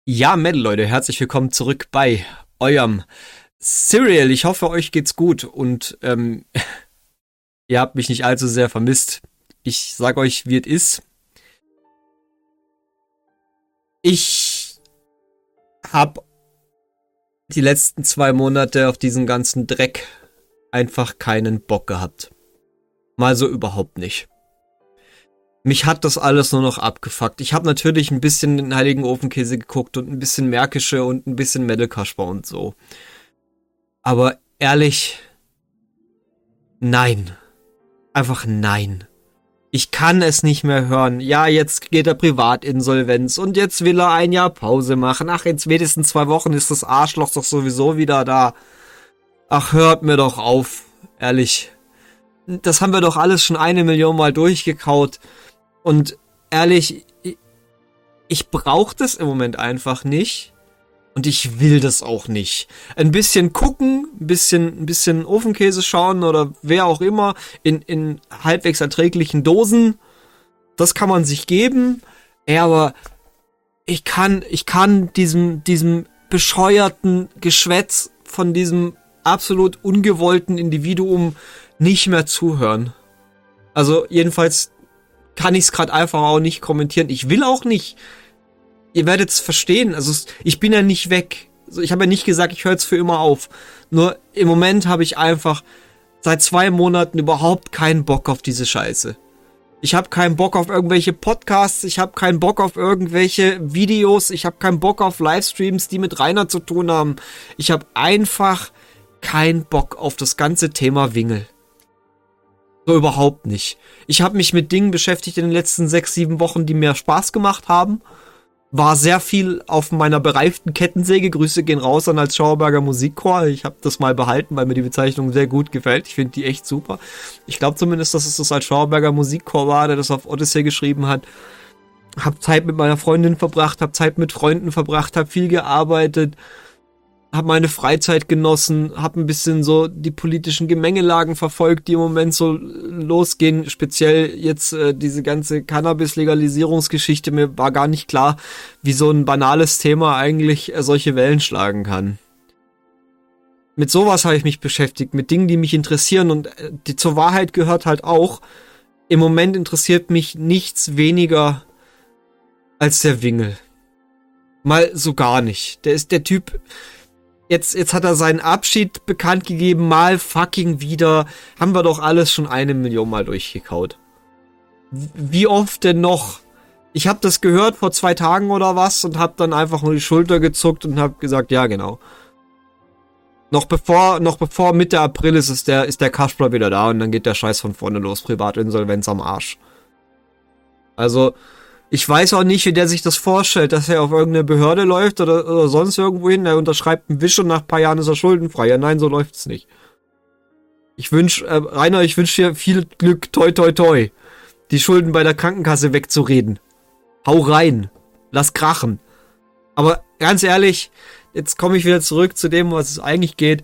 Ja, Metal Leute, herzlich willkommen zurück bei eurem Serial. Ich hoffe, euch geht's gut und ihr habt mich nicht allzu sehr vermisst. Ich sag euch, wie es ist. Ich hab die letzten 2 Monate auf diesen ganzen Dreck einfach keinen Bock gehabt. Mal so überhaupt nicht. Mich hat das alles nur noch abgefuckt. Ich habe natürlich ein bisschen den Heiligen Ofenkäse geguckt und ein bisschen Märkische und ein bisschen Metal Kasper und so. Aber ehrlich, nein. Einfach nein. Ich kann es nicht mehr hören. Ja, jetzt geht er Privatinsolvenz und jetzt will er ein Jahr Pause machen. Ach, in spätestens 2 Wochen ist das Arschloch doch sowieso wieder da. Ach, hört mir doch auf. Ehrlich. Das haben wir doch alles schon 1 Million Mal durchgekaut. Und ehrlich, ich brauche das im Moment einfach nicht. Und ich will das auch nicht. Ein bisschen gucken, ein bisschen Ofenkäse schauen oder wer auch immer in halbwegs erträglichen Dosen. Das kann man sich geben. Ja, aber ich kann diesem bescheuerten Geschwätz von diesem absolut ungewollten Individuum nicht mehr zuhören. Also jedenfalls kann ich es gerade einfach auch nicht kommentieren. Ich will auch nicht. Ihr werdet es verstehen. Also ich bin ja nicht weg. Also ich habe ja nicht gesagt, ich höre jetzt für immer auf. Nur im Moment habe ich einfach seit 2 Monaten überhaupt keinen Bock auf diese Scheiße. Ich habe keinen Bock auf irgendwelche Podcasts. Ich habe keinen Bock auf irgendwelche Videos. Ich habe keinen Bock auf Livestreams, die mit Rainer zu tun haben. Ich habe einfach keinen Bock auf das ganze Thema Wingel. So überhaupt nicht. Ich habe mich mit Dingen beschäftigt in den letzten 6, 7 Wochen, die mir Spaß gemacht haben. War sehr viel auf meiner bereiften Kettensäge. Grüße gehen raus an als Schauerberger Musikchor. Ich habe das mal behalten, weil mir die Bezeichnung sehr gut gefällt. Ich finde die echt super. Ich glaube zumindest, dass es das als Schauerberger Musikchor war, der das auf Odyssey geschrieben hat. Hab Zeit mit meiner Freundin verbracht, hab Zeit mit Freunden verbracht, hab viel gearbeitet, hab meine Freizeit genossen, hab ein bisschen so die politischen Gemengelagen verfolgt, die im Moment so losgehen. Speziell jetzt diese ganze Cannabis-Legalisierungsgeschichte. Mir war gar nicht klar, wie so ein banales Thema eigentlich solche Wellen schlagen kann. Mit sowas habe ich mich beschäftigt, mit Dingen, die mich interessieren. Und zur Wahrheit gehört halt auch, im Moment interessiert mich nichts weniger als der Wingel. Mal so gar nicht. Der Typ... Jetzt hat er seinen Abschied bekannt gegeben, mal fucking wieder. Haben wir doch alles schon 1 Million Mal durchgekaut. Wie oft denn noch? Ich habe das gehört vor 2 Tagen oder was und habe dann einfach nur die Schulter gezuckt und habe gesagt, ja genau. Noch bevor Mitte April ist der Kasper wieder da und dann geht der Scheiß von vorne los. Privatinsolvenz am Arsch. Also... Ich weiß auch nicht, wie der sich das vorstellt, dass er auf irgendeine Behörde läuft oder sonst irgendwo hin. Er unterschreibt einen Wisch und nach ein paar Jahren ist er schuldenfrei. Ja, nein, so läuft's nicht. Rainer, ich wünsche dir viel Glück, toi, toi, toi, die Schulden bei der Krankenkasse wegzureden. Hau rein. Lass krachen. Aber ganz ehrlich, jetzt komme ich wieder zurück zu dem, was es eigentlich geht.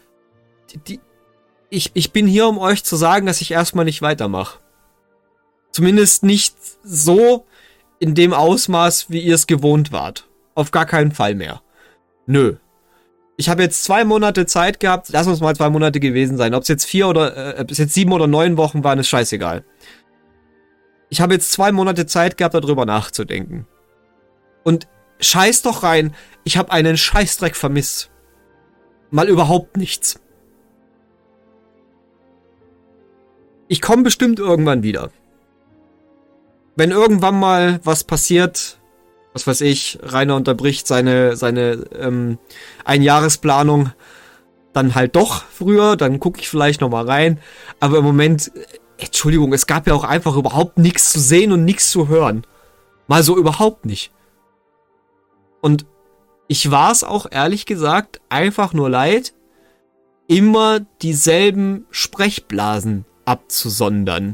Ich bin hier, um euch zu sagen, dass ich erstmal nicht weitermache. Zumindest nicht so in dem Ausmaß, wie ihr es gewohnt wart. Auf gar keinen Fall mehr. Nö. Ich habe jetzt 2 Monate Zeit gehabt, lass uns mal 2 Monate gewesen sein. Ob es jetzt 7 oder 9 Wochen waren, ist scheißegal. Ich habe jetzt 2 Monate Zeit gehabt, darüber nachzudenken. Und scheiß doch rein, ich habe einen Scheißdreck vermisst. Mal überhaupt nichts. Ich komme bestimmt irgendwann wieder. Wenn irgendwann mal was passiert, was weiß ich, Rainer unterbricht seine Einjahresplanung, dann halt doch früher, dann gucke ich vielleicht noch mal rein. Aber im Moment, Entschuldigung, es gab ja auch einfach überhaupt nichts zu sehen und nichts zu hören. Mal so überhaupt nicht. Und ich war es auch ehrlich gesagt einfach nur leid, immer dieselben Sprechblasen abzusondern.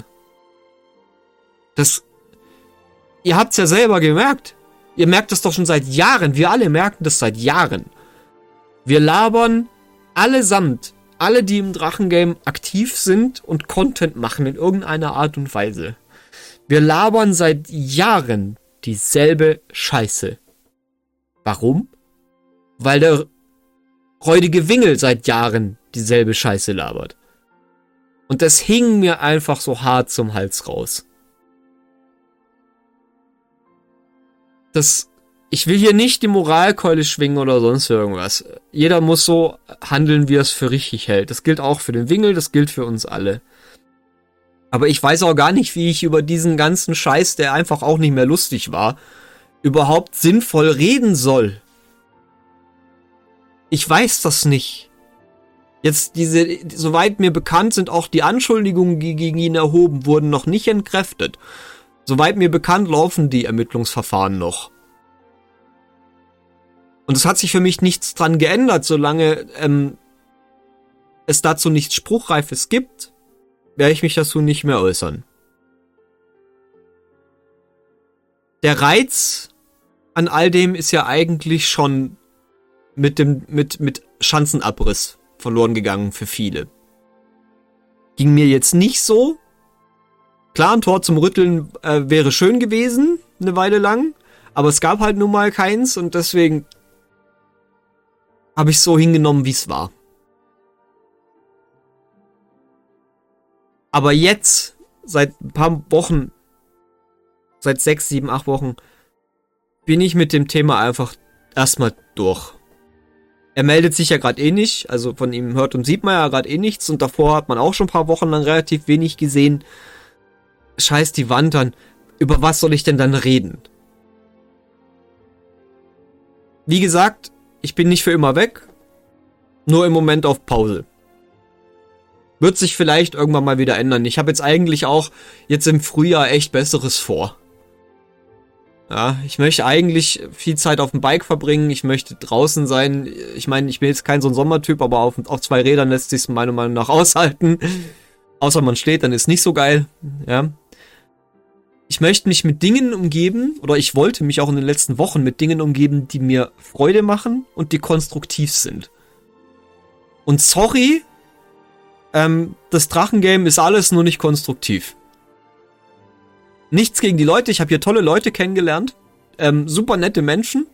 Ihr habt's ja selber gemerkt. Ihr merkt das doch schon seit Jahren. Wir alle merken das seit Jahren. Wir labern allesamt, alle, die im Drachengame aktiv sind und Content machen in irgendeiner Art und Weise. Wir labern seit Jahren dieselbe Scheiße. Warum? Weil der räudige Wingel seit Jahren dieselbe Scheiße labert. Und das hing mir einfach so hart zum Hals raus. Ich will hier nicht die Moralkeule schwingen oder sonst irgendwas. Jeder muss so handeln, wie er es für richtig hält. Das gilt auch für den Wingel, das gilt für uns alle. Aber ich weiß auch gar nicht, wie ich über diesen ganzen Scheiß, der einfach auch nicht mehr lustig war, überhaupt sinnvoll reden soll. Ich weiß das nicht. Jetzt soweit mir bekannt sind, auch die Anschuldigungen, die gegen ihn erhoben wurden, noch nicht entkräftet. Soweit mir bekannt, laufen die Ermittlungsverfahren noch. Und es hat sich für mich nichts dran geändert, solange es dazu nichts Spruchreifes gibt, werde ich mich dazu nicht mehr äußern. Der Reiz an all dem ist ja eigentlich schon mit Schanzenabriss verloren gegangen für viele. Ging mir jetzt nicht so. Klar, ein Tor zum Rütteln wäre schön gewesen, eine Weile lang, aber es gab halt nun mal keins und deswegen habe ich es so hingenommen, wie es war. Aber jetzt, seit ein paar Wochen, seit 6, 7, 8 Wochen, bin ich mit dem Thema einfach erstmal durch. Er meldet sich ja gerade eh nicht, also von ihm hört und sieht man ja gerade eh nichts und davor hat man auch schon ein paar Wochen lang relativ wenig gesehen. Scheiß die Wand an, über was soll ich denn dann reden? Wie gesagt, ich bin nicht für immer weg, nur im Moment auf Pause. Wird sich vielleicht irgendwann mal wieder ändern. Ich habe jetzt eigentlich auch jetzt im Frühjahr echt Besseres vor. Ja, ich möchte eigentlich viel Zeit auf dem Bike verbringen, ich möchte draußen sein. Ich meine, ich bin jetzt kein so ein Sommertyp, aber auf 2 Rädern lässt sich meiner Meinung nach aushalten. Außer man steht, dann ist nicht so geil. Ja. Ich möchte mich mit Dingen umgeben, oder ich wollte mich auch in den letzten Wochen mit Dingen umgeben, die mir Freude machen und die konstruktiv sind. Und sorry, das Drachengame ist alles nur nicht konstruktiv. Nichts gegen die Leute, ich habe hier tolle Leute kennengelernt, super nette Menschen,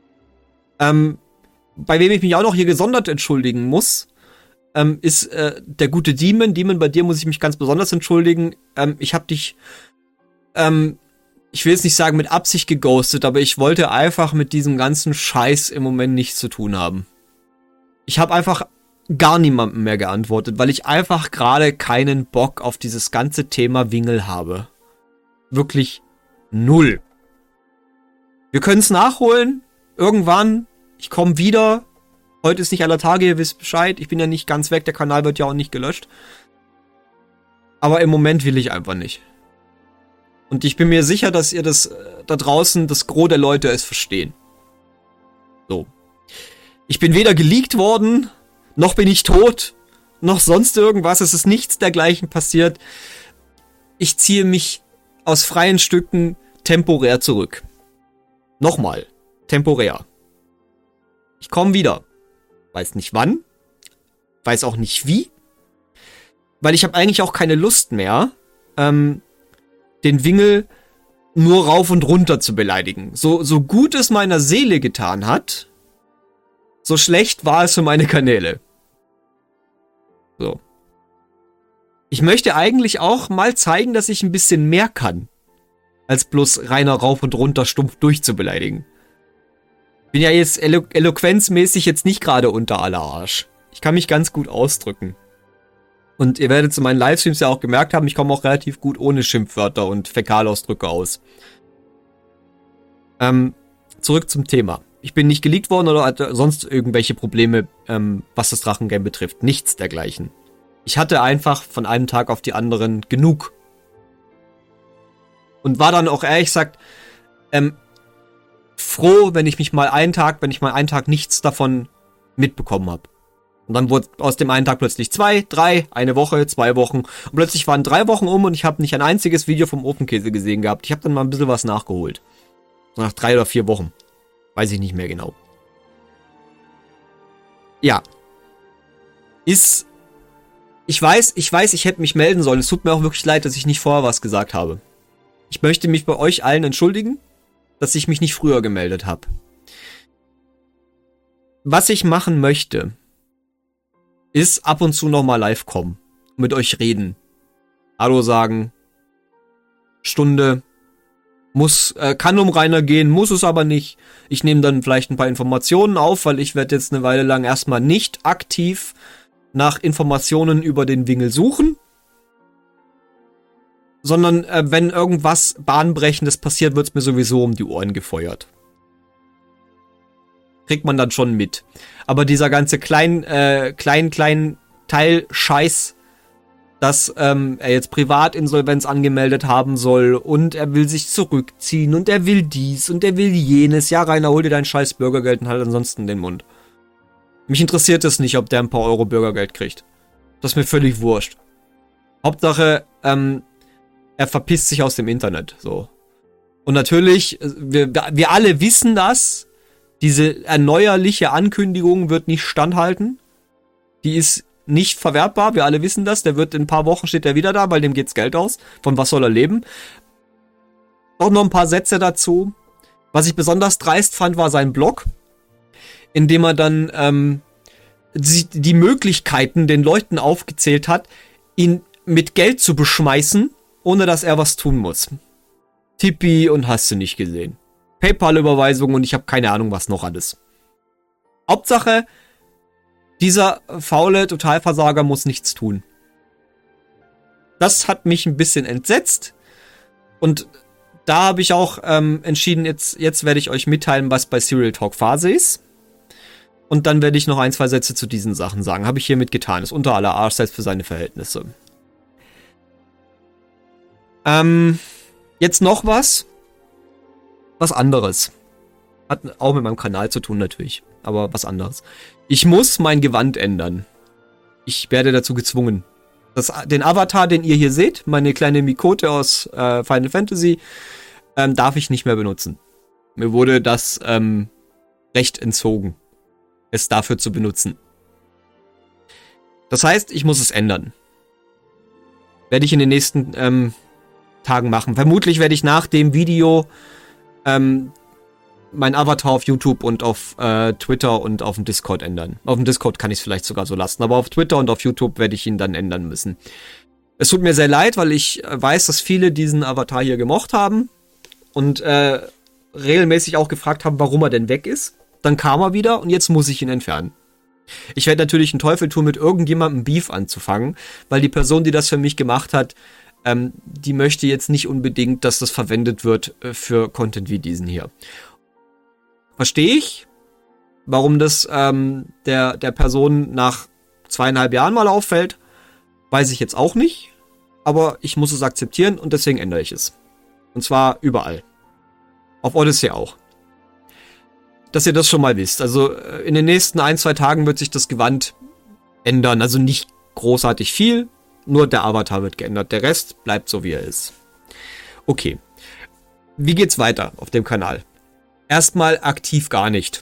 bei wem ich mich auch noch hier gesondert entschuldigen muss, ist der gute Demon. Demon, bei dir muss ich mich ganz besonders entschuldigen. Ich habe dich, ich will jetzt nicht sagen mit Absicht geghostet, aber ich wollte einfach mit diesem ganzen Scheiß im Moment nichts zu tun haben. Ich habe einfach gar niemandem mehr geantwortet, weil ich einfach gerade keinen Bock auf dieses ganze Thema Wingel habe. Wirklich 0. Wir können es nachholen. Irgendwann. Ich komme wieder. Heute ist nicht aller Tage, ihr wisst Bescheid. Ich bin ja nicht ganz weg. Der Kanal wird ja auch nicht gelöscht. Aber im Moment will ich einfach nicht. Und ich bin mir sicher, dass ihr das da draußen, das Gros der Leute es verstehen. So. Ich bin weder geleakt worden, noch bin ich tot, noch sonst irgendwas. Es ist nichts dergleichen passiert. Ich ziehe mich aus freien Stücken temporär zurück. Nochmal. Temporär. Ich komme wieder. Weiß nicht wann. Weiß auch nicht wie. Weil ich habe eigentlich auch keine Lust mehr, den Wingel nur rauf und runter zu beleidigen. So gut es meiner Seele getan hat, so schlecht war es für meine Kanäle. So. Ich möchte eigentlich auch mal zeigen, dass ich ein bisschen mehr kann, als bloß reiner rauf und runter stumpf durchzubeleidigen. Bin ja jetzt eloquenzmäßig jetzt nicht gerade unter aller Arsch. Ich kann mich ganz gut ausdrücken. Und ihr werdet zu meinen Livestreams ja auch gemerkt haben, ich komme auch relativ gut ohne Schimpfwörter und Fäkalausdrücke aus. Zurück zum Thema. Ich bin nicht geleakt worden oder hatte sonst irgendwelche Probleme, was das Drachengame betrifft. Nichts dergleichen. Ich hatte einfach von einem Tag auf die anderen genug. Und war dann auch ehrlich gesagt froh, wenn ich mal einen Tag nichts davon mitbekommen habe. Und dann wurde aus dem einen Tag plötzlich 2, 3, eine Woche, 2 Wochen. Und plötzlich waren 3 Wochen um und ich habe nicht ein einziges Video vom Ofenkäse gesehen gehabt. Ich habe dann mal ein bisschen was nachgeholt. So nach 3 oder 4 Wochen. Weiß ich nicht mehr genau. Ja. Ich weiß, ich hätte mich melden sollen. Es tut mir auch wirklich leid, dass ich nicht vorher was gesagt habe. Ich möchte mich bei euch allen entschuldigen, dass ich mich nicht früher gemeldet habe. Was ich machen möchte, ist ab und zu nochmal live kommen, mit euch reden, Hallo sagen, Stunde, kann um Rainer gehen, muss es aber nicht. Ich nehme dann vielleicht ein paar Informationen auf, weil ich werde jetzt eine Weile lang erstmal nicht aktiv nach Informationen über den Wingel suchen, sondern wenn irgendwas Bahnbrechendes passiert, wird's mir sowieso um die Ohren gefeuert. Kriegt man dann schon mit. Aber dieser ganze kleinen Teil Scheiß, dass er jetzt Privatinsolvenz angemeldet haben soll und er will sich zurückziehen und er will dies und er will jenes. Ja, Rainer, hol dir dein scheiß Bürgergeld und halt ansonsten den Mund. Mich interessiert es nicht, ob der ein paar Euro Bürgergeld kriegt. Das ist mir völlig wurscht. Hauptsache, er verpisst sich aus dem Internet. So. Und natürlich, wir alle wissen das. Diese erneuerliche Ankündigung wird nicht standhalten. Die ist nicht verwertbar, wir alle wissen das. Der wird in ein paar Wochen steht er wieder da, weil dem geht's Geld aus. Von was soll er leben? Auch noch ein paar Sätze dazu. Was ich besonders dreist fand, war sein Blog, in dem er dann die Möglichkeiten den Leuten aufgezählt hat, ihn mit Geld zu beschmeißen, ohne dass er was tun muss. Tippi und hast du nicht gesehen. PayPal-Überweisung und ich habe keine Ahnung, was noch alles. Hauptsache, dieser faule Totalversager muss nichts tun. Das hat mich ein bisschen entsetzt. Und da habe ich auch entschieden, jetzt werde ich euch mitteilen, was bei Serial Talk Phase ist. Und dann werde ich noch ein, zwei Sätze zu diesen Sachen sagen. Habe ich hiermit getan. Ist unter aller Arsch, selbst für seine Verhältnisse. Jetzt noch was anderes. Hat auch mit meinem Kanal zu tun natürlich, aber was anderes. Ich muss mein Gewand ändern. Ich werde dazu gezwungen. Den Avatar, den ihr hier seht, meine kleine Mikote aus Final Fantasy, darf ich nicht mehr benutzen. Mir wurde das Recht entzogen, es dafür zu benutzen. Das heißt, ich muss es ändern. Werde ich in den nächsten Tagen machen. Vermutlich werde ich nach dem Video mein Avatar auf YouTube und auf Twitter und auf dem Discord ändern. Auf dem Discord kann ich es vielleicht sogar so lassen, aber auf Twitter und auf YouTube werde ich ihn dann ändern müssen. Es tut mir sehr leid, weil ich weiß, dass viele diesen Avatar hier gemocht haben und regelmäßig auch gefragt haben, warum er denn weg ist. Dann kam er wieder und jetzt muss ich ihn entfernen. Ich werde natürlich einen Teufel tun, mit irgendjemandem Beef anzufangen, weil die Person, die das für mich gemacht hat, die möchte jetzt nicht unbedingt, dass das verwendet wird für Content wie diesen hier. Verstehe ich, warum das der Person nach 2,5 Jahren mal auffällt, weiß ich jetzt auch nicht, aber ich muss es akzeptieren und deswegen ändere ich es. Und zwar überall. Auf Odyssey auch. Dass ihr das schon mal wisst. Also in den nächsten 1-2 Tagen wird sich das Gewand ändern, also nicht großartig viel, nur der Avatar wird geändert, der Rest bleibt so wie er ist. Okay, wie geht's weiter auf dem Kanal? Erstmal aktiv gar nicht.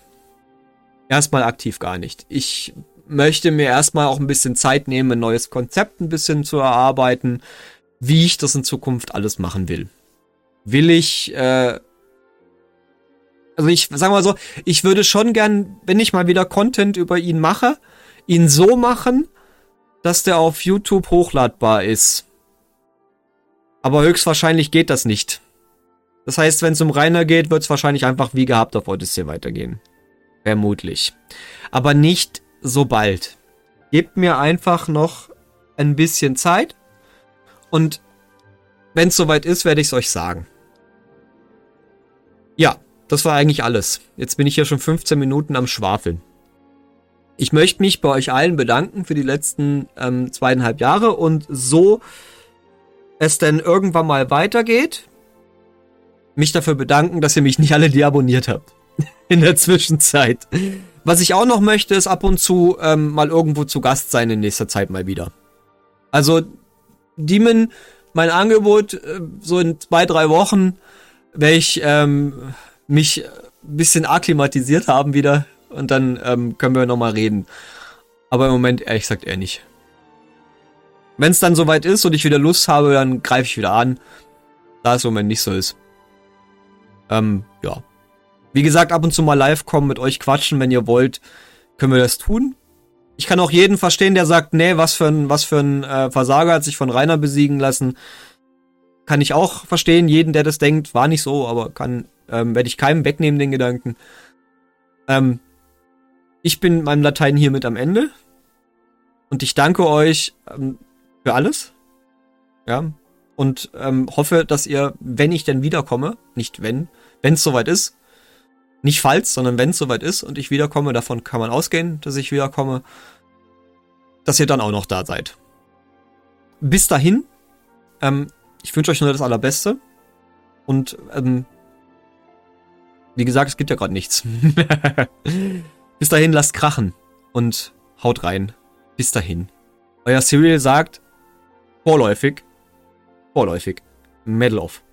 Ich möchte mir erstmal auch ein bisschen Zeit nehmen, ein neues Konzept ein bisschen zu erarbeiten, wie ich das in Zukunft alles machen will. Also ich sag mal so, ich würde schon gern, wenn ich mal wieder Content über ihn mache, ihn so machen, dass der auf YouTube hochladbar ist. Aber höchstwahrscheinlich geht das nicht. Das heißt, wenn es um Rainer geht, wird es wahrscheinlich einfach wie gehabt auf Odyssey weitergehen. Vermutlich. Aber nicht so bald. Gebt mir einfach noch ein bisschen Zeit. Und wenn es soweit ist, werde ich es euch sagen. Ja, das war eigentlich alles. Jetzt bin ich hier schon 15 Minuten am Schwafeln. Ich möchte mich bei euch allen bedanken für die letzten 2,5 Jahre und so es denn irgendwann mal weitergeht, mich dafür bedanken, dass ihr mich nicht alle deabonniert habt. In der Zwischenzeit. Was ich auch noch möchte, ist ab und zu mal irgendwo zu Gast sein in nächster Zeit mal wieder. Also, Demon, mein Angebot, so in 2-3 Wochen werde ich mich ein bisschen akklimatisiert haben wieder. Und dann können wir nochmal reden. Aber im Moment, ehrlich gesagt, eher nicht. Wenn es dann soweit ist und ich wieder Lust habe, dann greife ich wieder an. Da es im Moment nicht so ist. Ja. Wie gesagt, ab und zu mal live kommen, mit euch quatschen, wenn ihr wollt. können wir das tun. Ich kann auch jeden verstehen, der sagt, nee, was für ein Versager hat sich von Rainer besiegen lassen. Kann ich auch verstehen. Jeden, der das denkt, war nicht so, aber werde ich keinem wegnehmen, den Gedanken. Ich bin meinem Latein hiermit am Ende. Und ich danke euch für alles. Ja. Und hoffe, dass ihr, wenn ich denn wiederkomme, nicht wenn es soweit ist, nicht falls, sondern wenn es soweit ist und ich wiederkomme, davon kann man ausgehen, dass ich wiederkomme, dass ihr dann auch noch da seid. Bis dahin, ich wünsche euch nur das Allerbeste und wie gesagt, es gibt ja gerade nichts. Bis dahin, lasst krachen und haut rein. Bis dahin. Euer Cyril sagt, vorläufig, Medal of.